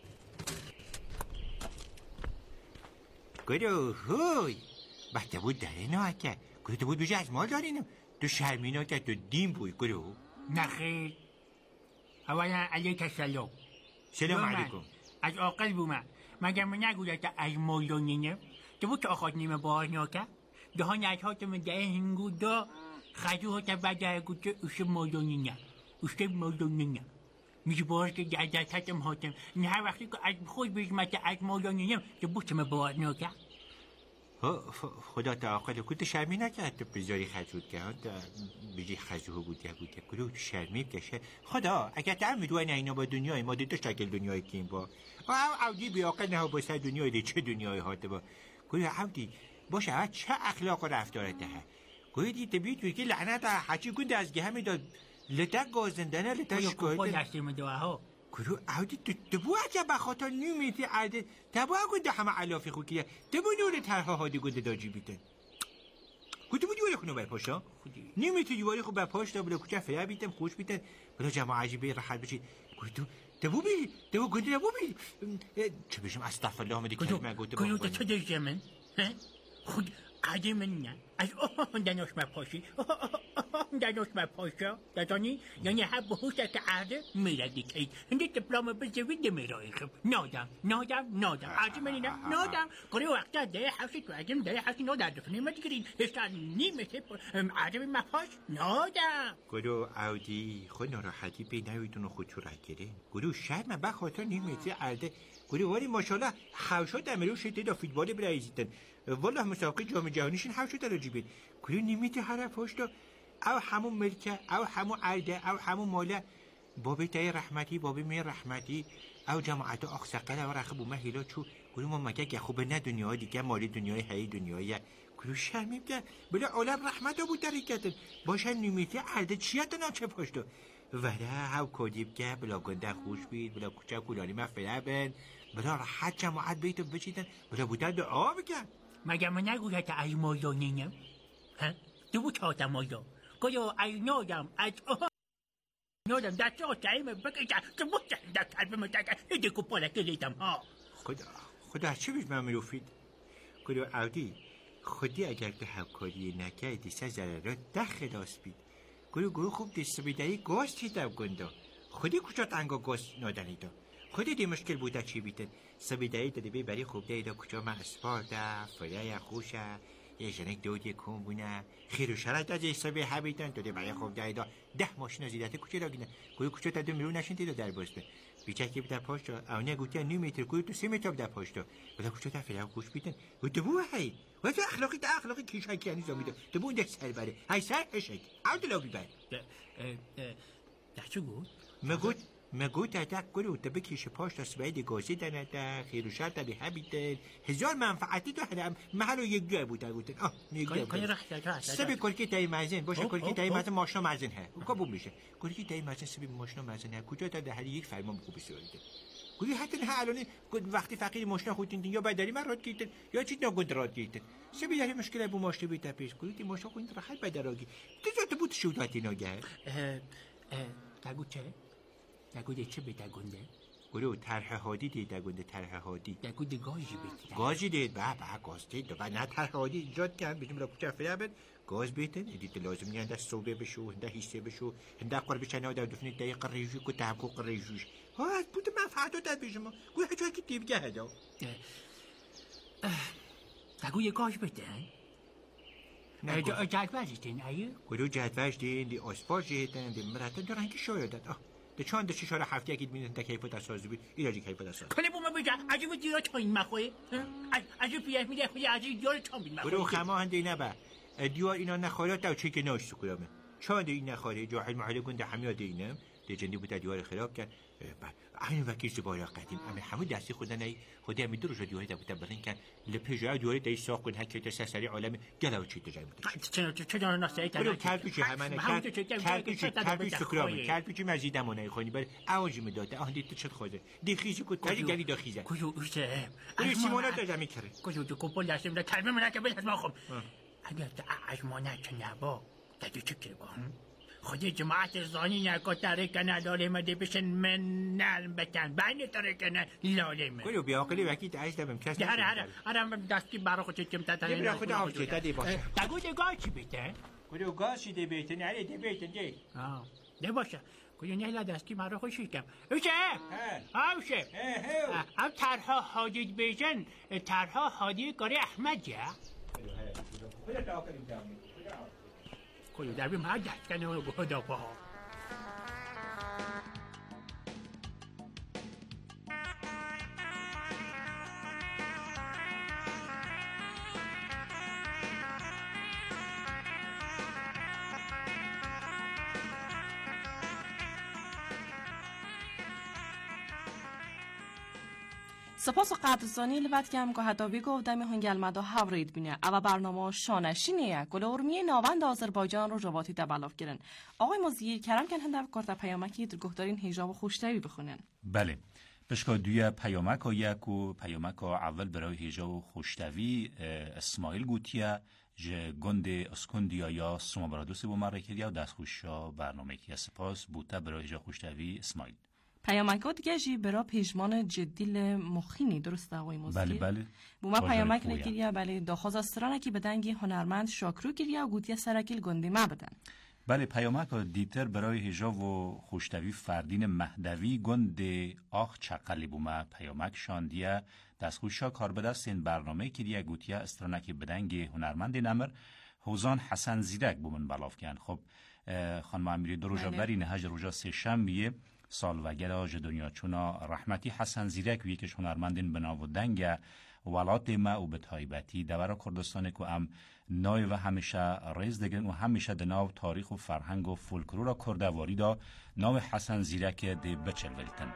کرو هوی بحته بود داره ناکه کرو تو بود بجای از مال دانینم تو شرمی ناکه تو دیم بوی کرو نخیر اولا علیک سلام سلام علیکم از عاقل بومه مگر من نگوید که از مالدانینم تو بود که آخواد نیمه بار ناکه ده ها نجهات من ده هنگو دا خجوهات بده گوته اوشه مالدانینم اوشه مالدانینم میشه باز که در دستم هاتم این هر وقتی که از خود بیشمت از مالدانینم تو بود که من بار ناکه خدا تا عاقل کود شرمی نکرد تو بذاری خجود که بجی خجوه بود یا کرو شرمی بکشه خدا اگر تا میدوان اینا با دنیای ما دیدو شکل دنیای کیم با عودی بیاقل نه با سر دنیای دی چه دنیای هاته با کرو عودی باشه چه اخلاق و رفتارت ده کرو دیده بیتوی که لعنت حچی گونده از گهمی داد لطک گازندنه لطک شکایده کرو عودی تبو اگه بخاطر نیمیتی عده تبو اگه همه علافی خوکیه تبو نور ترها هادی گنده داجی بیتن کدو بودی ولی خونو بای پاشا نیمیتی دیواری خوب بای پاش تا بلا کچه فیه بیتن خوش بیتن بلا جمع عجیبه راحت بشید کدو تبو بی تبو گنده نبو بی چه بشم استغفرالله مدی کلمه گوته کدو تا چه دیشه من خود قدی من نه از دناش مپاشی دناش مپاشا دادانی یعنی هر بهوشت که عهده میردی که هنده دپلام بزوید میرایی خب نادم عادی منی نه نادم کاری وقتا ده حوشی تو عدم ده حوشی نادر دفنه ما دیگرین هشتا نیمه عدم مپاش نادم گرو عودی خود ناراحتی پی نویدون خود تو رگره گرو شاید من بخاطر نیمه عرده گرو ولی ماشالله خوشا دمرو شده دا فیتبال برایزیدن والله مسابقه جام جهانیشون حوشو در جیبین گرو نیمیتی حرف هاشتا او همون ملکه او همون عرده او همون ماله بابی تای رحمتی بابی می رحمتی او جماعت آخسقل و رخ بومه هیلا چو گلو ما مگه که خوبه نه دنیا دیگه مالی دنیای هی دنیای گلو شرمیم که بلا عالم رحمت بود درکتن باشه نیمیتی عرده چیه تا نچه پاشتو ولی هاو کودیب که بلا گنده خوش بید بلا کوچه کلانی مفره بین بلا راحت جماعت بیتو بچیدن بلا بودن دعا بکن مگه من نگوید ای مایا نینم تو بود هاتا مایا گویا ای نادم از نادم دست آتایمه بکشم تو بود در قلب متکر ایده که پالک لیدم ها خدا چه بیش من میروفید گلو عودی خودی اگر تو همکاری نکردی سه ضررات ده خلاص بید گلو خوب دست بیدهی گاز چیدم گنده خودی کجا تنگا گاز نادنی دا خودی دی مشکل بوده چی بیتن سبیدهی داده بی بری خوب دهی دا کجا من اسپارده فرای خوشه یه جنک دودی کن بونه خیر و شرط از حسابی حبیتن داده برای خوب دهی دا 10 ماشین زیدت کجا را گینه گلو کجا تا 2 میلیون نشین دیده در باسته بیچکی بیده پاشتا اونه گوتی 9 متر گلو تو 3 متر بیده پاشتا بلا کجا تا فرای خوش بیتن و دبو هی و تو اخلاقی کیشن که انیزا میده دبو اون ده سر بره های سر اشک او دلاغی بره چه گود؟ مگو تک گلو تا بکیش پاش تا سبعید گازی دنده خیر و شر تا به حبیده هزار منفعتی تو هدم محل و یک جای بوده گوتن کنی رخت سبی کلکی تایی مزین باشه کلکی تایی مزین ماشنا مزین ها کبون میشه کلکی تایی مزین سبی ماشنا مزین ها کجا تا ده یک فرمان خوبی سوریده گویی حتی نه الان وقتی فقیر ماشنا خودتین یا بدری من راد گیتن یا چیز نگود راد گیتن سبی داری مشکل بو ماشنا بیت پیش گویی ماشنا خودت راحت بدراگی تو بود شوداتی نگه تگو چه دگود چه بیت گنده؟ گلو طرح هادی دید دگود طرح هادی دگود گازی بیت گازی دید به گاز دید و نه طرح هادی ایجاد کرد بیشتر را کوچه فیله بد گاز بیتن دید لازم نیست هنده صوبه بشو هنده حیثه بشو هنده قرب چنه در دفنه دایی قریجوی که تحقیق قریجوش ها از بود منفعت داد بیشما گوی هجوی که دیبگه هدا دگود گاز بیتن؟ جدوش دیتن ایه؟ گلو جدوش دید دی آسپاش دیتن دی مرتب دارن که شایدد ده چند چه شاره هفته اگه میدن تا کیفو دستاز بود ایراجی کیفو دستاز کنه بوم بگه عجیب دیرا چاین مخوی عجیب پیه میده خودی عجیب دیار چاین بین مخوی برو خما هنده نبا دیار اینا نخوره تا چه که ناش سکرامه چند این نخوره جاهل محل گنده همیاد اینم ده جندی بود دیوار خراب کرد این وکیل زبایا قدیم اما همه دستی خودن ای خودی هم دو روز دیواری دا بودن برین کن لپیجای دیواری دایی ساق کن هکی تا سری عالم گلاو چی تجای بودن چه دانه ناسته ایتان برو کلپیچی همانه کلپیچی سکرامه کلپیچی مزیدمونه خونی بر اوجی میداده آن دید تو چت خوده دی خیزی کد کاری گلی دا خیزه کجو اوشه برو سیمونا دا میکره کجو تو کپل دستیم دا کلمه منه که بلد ما خب اگر تا اجمانه چه نبا دادو چکر با خودی جماعت زانی نکو ترکنه لالمه دی بشن من نرم بکن بین ترکنه لالمه گلو بیاقلی وکی دعیش دبم کس نکنه هره دستی برا خود چکم تتنه برا خود آفچه تا دی باشه دگو دی گاه چی بیته؟ گلو گاه چی دی بیته نره دی بیته دی دی باشه گلو نیلا دستی برا خود شکم اوشه اوشه او ترها حادی بیشن ترها حادی کاری احمد جه کلو در بیم هر دست کنه رو گودا پاها سپاس و قدرزانی لبت کم که هداوی گفتم هنگل مدا هورید بینه او برنامه شانشینه گل ارمیه ناوند آذربایجان رو جواتی دبلاف گرن آقای مزیر کرم کن هنده کرده پیامکی در گفتارین هیجاب و خوشتوی بخونن بله بشکا دوی پیامک و یک و پیامک و اول برای هیجاب و خوشتوی اسماعیل گوتیه جه گند اسکندیا یا سوما برادوسی بو مرکریا و دست خوشا برنامه که سپاس بوده برای هیجاب خوشتوی اسماعیل پیامک دیگه جی برا پیجمان جدیل مخینی درسته آقای مزیر؟ بله بوما پیامک نگیریا بله داخواز استرانه که بدنگی هنرمند شاکرو گیریا و گوتیا سرکیل گندی ما بدن بله پیامک دیتر برای هجاب و خوشتوی فردین مهدوی گند آخ چقلی بوما پیامک شاندیه دستخوشا کار بدستین برنامه کیریا گوتیا استرانه که بدنگی هنرمند نمر حوزان حسن زیرک بومن بلاف کن خب خانم امیری دو روزا بری نهج روزا سه شنبه سال و گراج دنیا چونا رحمتی حسن زیرک وی که هنرمندین بناو دنگ ولات ما و به تایبتی دور کردستان که هم نای و همیشه ریز دگرن و همیشه دناو تاریخ و فرهنگ و فولکلور کردواری دا ناو حسن زیرک دی بچل ولتن.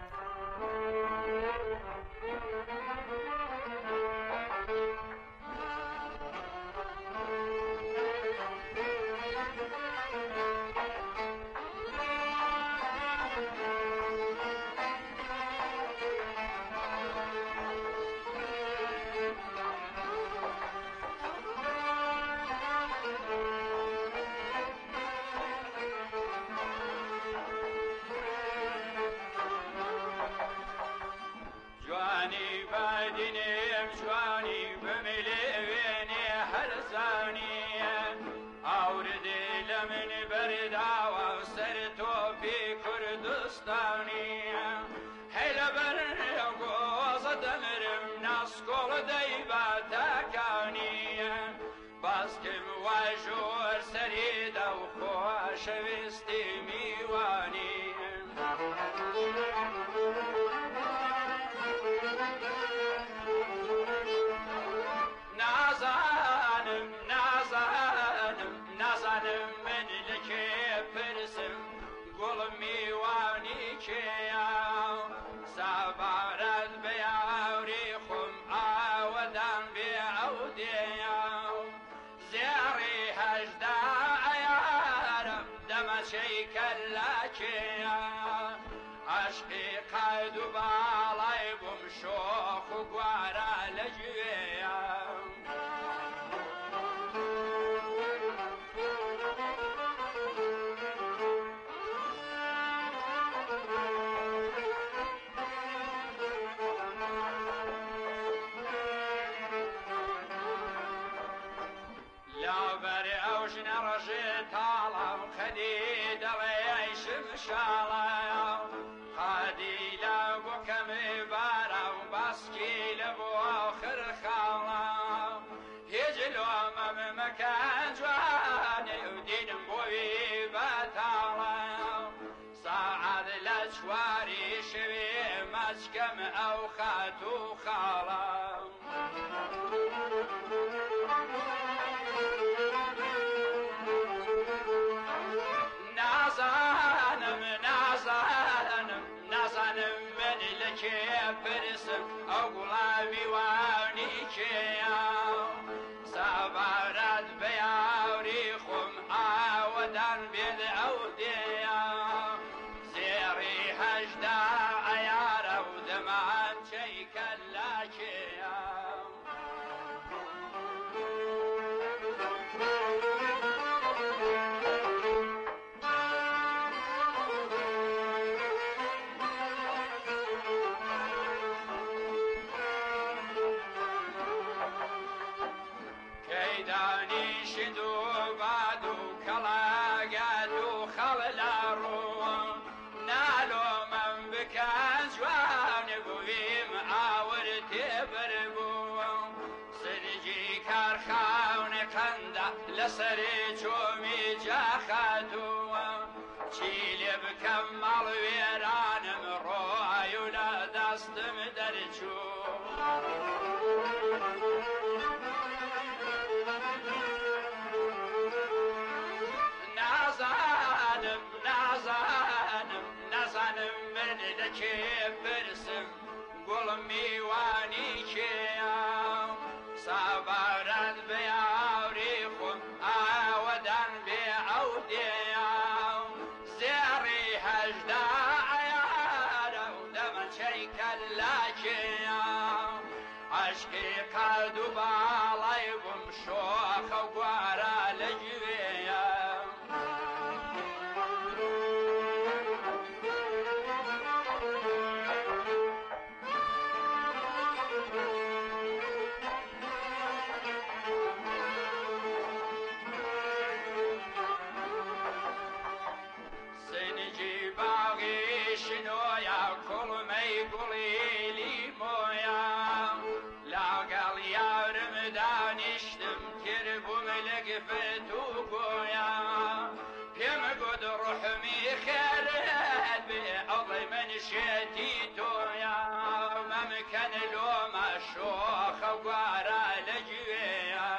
شتيتو يا ممكن لو ما شوخ خوارا لجويا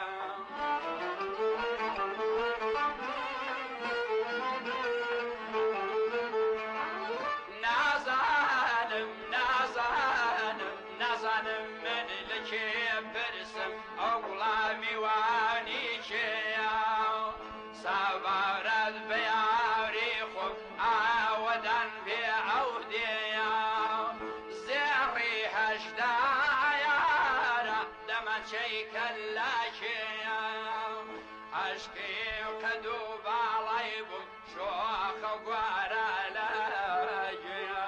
نازانم من لكي برسم أغلامي واني شيا صبرت بياري خب عودن في عوديا زيري هشدا عيارا دمن شيك اللاشيا عشقي وكدوب عليب شوخ وقوارا لاجيا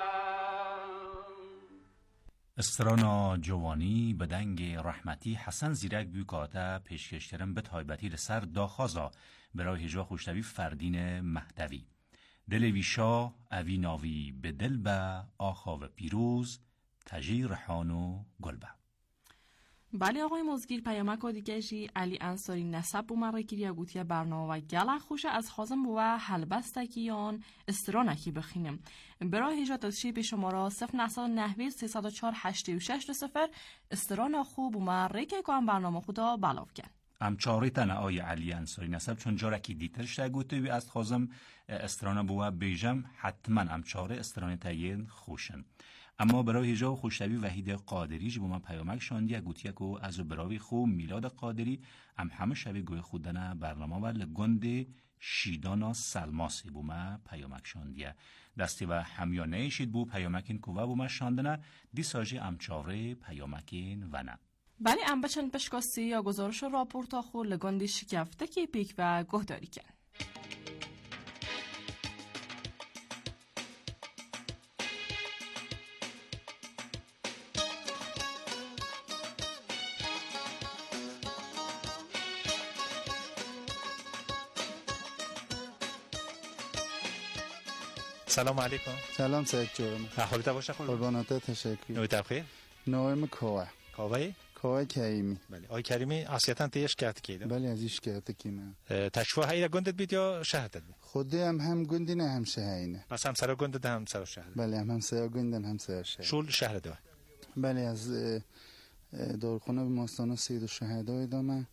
استرانا جوانی به دنگ رحمتی حسن زیرک بیوکاته پیشکشترم به تایبتی لسر داخازا برای هجا خوشتوی فردین مهدوی دل ویشا اوی ناوی به دل به آخا و پیروز تجی رحانو گلبه. بله آقای مزگیر پیامک و دیگه جی علی انصاری نسب بو من رکیری گوتیه برنامه و گله خوشه از خازم بو و حلبستکی یان استرانکی بخینم برای هجا تشریف به شماره 0990 304 86 0 استران خوب بو من رکی که هم برنامه خدا بلاف کن امچاری تنه آی علی انصاری نسب چون جارکی دیترش تگوتی بی از خازم استران بو و بیجم حتما امچاره استران تاین خوشن اما برای هجا خوشتوی وحید قادری جبو من پیامک شاندی گوتیه که از براوی خو میلاد قادری همه شبی گوی خودنه برنامه و لگند شیدانا سلماسی بو من پیامک شاندیه دستی و همیانه شید بو پیامکین کوه بو من شاندنه دی ساجی امچاره پیامکین و نه بله ام بچن پشکاستی یا گزارش راپورتا خو لگند شکفته که پیک و گهداری کن سلام علیکم. سلام سید جورم. احوالت باشه خود. قربانت تشکر. نویت بخیر. نویم کوه. کوه؟ کوه کریمی. بله. آقای کریمی اصلیتاً تیش کرد کیده. بله ازش کرد کیمه. تشفیه هایی را گندت بید یا شهرت بید؟ خودی هم گندی نه هم شهرینه. پس هم سر گندت هم سر شهر. بله هم سر گندن هم سر شهر. شول شهر دو. بله از دارخانه به ماستانه سید و شهدای دامه.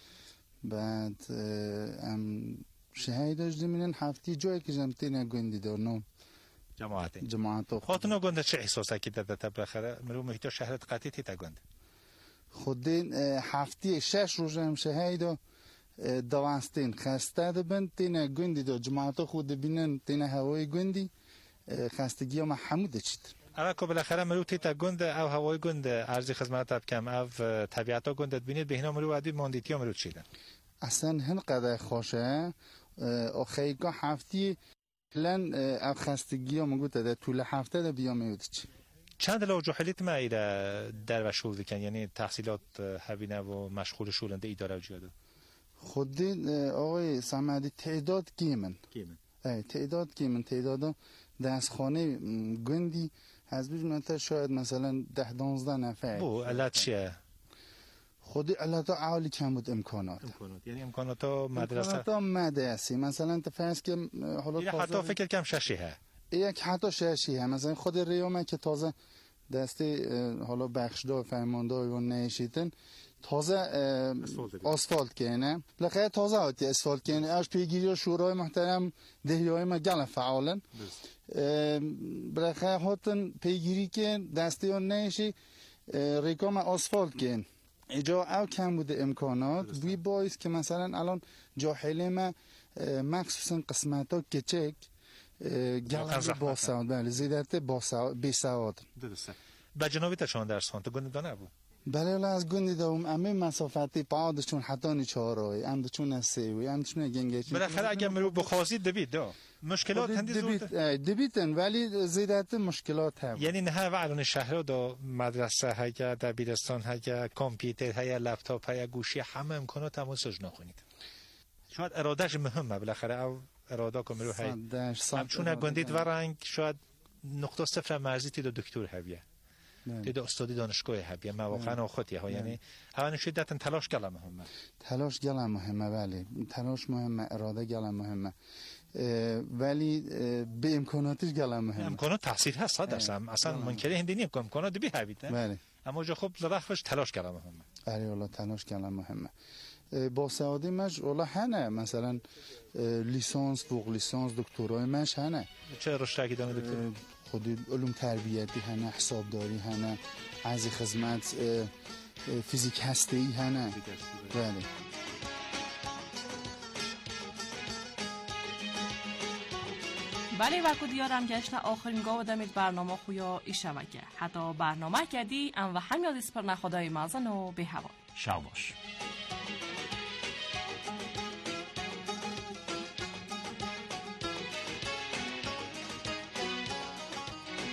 بعد هم شهید داشتیم اینن هفتی جایی که جمعی نگندی دارنم جماعت خاطر نگنده چه احساسه که داده بخره مرو محیط شهرت قطعی تیتا گنده خودین هفتی 6 روز هم شهید دوانستین خسته دبن تینا گندی دار جماعت خود بینن تینا هوای گندی خستگی هم حموده چید اما که بالاخره مرو تیتا گنده او هوای گنده عرضی خدمت تب کم او طبیعتا گندت بینید به اینا مرو عدی ماندیتی ها مرو چیدن اصلا هن قدر خوشه آخیگاه هفتی لن او خستگی ها مگو تده طول هفته ده بیا میود چی چند لو جوحلیت ما ایره در و شول دکن یعنی تحصیلات هبینه و مشغول شولنده ایداره و جیاده خودی آقای سمدی تعداد گیمن تعداد دستخانه گندی از بیش منتر شاید مثلا 10-12 نفر بو علت چیه؟ خودی علتا عالی کم بود امکانات یعنی امکانات مدرسه مثلا فرض که حالا حتی فکر کم ششیه یک حتی ششیه مثلا خود ریومه که تازه دسته حالا بخشدار فرماندار و نشیدن تازه اسفالت کنه بالاخره تازه آتی اسفالت کنه اش پیگیری شورای محترم دهیای ما گل فعالن بالاخره هاتن پیگیری که دسته ها نشی ریکام اسفالت کن اجا او کم بوده امکانات بوی باعث که مثلا الان جاحله ما مخصوصا قسمت ها کچک گلنده با سواد بله زیدت بی سواد به جنابی تشان درس خان تو گنده دانه بود بله از گنده دارم امه مسافتی پادشون حتی نیچارای امدچون از سیوی امدچون گنگیچون بالاخره اگر مرو بخوازی دبید دا مشکلات هندی دبیتن ولی زیدت مشکلات هم یعنی نه و الان شهر دا مدرسه هیا دبیرستان هیا کامپیوتر هیا لپتاپ هیا گوشی همه امکانات هم سجنا کنید شاید ارادهش مهمه بالاخره او اراده که مرو هی همچون گندید و رنگ شاید نقطه صفر مرزی تیدا دکتر هبیه تیدا استادی دانشگاه هبیه مواقعا خودیه ها یعنی هوان شدت تلاش گله مهمه تلاش گله مهمه ولی تلاش مهمه اراده گله مهمه ولی به امکاناتش گله مهمه امکانات تحصیل هست 100% اصلا منکری هندی نیم که امکانات بی هبیده بله اما جا خب زرخش تلاش گله مهمه آره والله تلاش کردن مهمه. با سعادی مش والله هنه مثلا لیسانس فوق لیسانس دکترای مش هنه. چه رشته داره دکتر؟ خودی علوم تربیتی هنه، حسابداری هنه، از خدمت فیزیک هسته‌ای هنه. بله. بله وقت دیارم گشت آخرین گاه دمید برنامه خویا ای شبکه حتی برنامه کردی ام و هم یادیس پر نخدای مازن و به هوا شب باش.